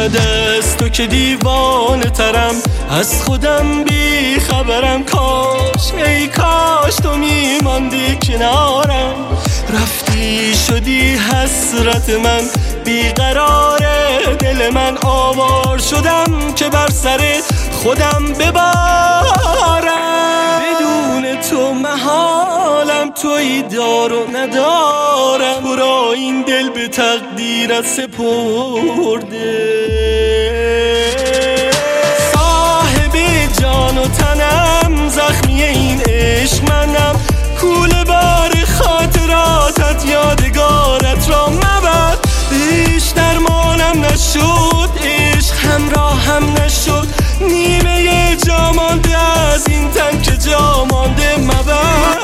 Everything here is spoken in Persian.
بعد از تو که دیوانه ترم، از خودم بی خبرم. کاش ای کاش تو میماندی کنارم، رفتی شدی حسرت من، بیقرار دل من. آوار شدم که بر سر خودم ببارم، بدون تو محالم، تویی دار و ندارم. تو را این دل به تقدیرت سپرده، صاحب جان و تنم، زخمی این عشق منم. کوله بار خاطراتت یادگارت را مبر، عشق درمانم نشد، عشق همراهم نشد. نیمه جا مانده از این تن که جا مانده مبر.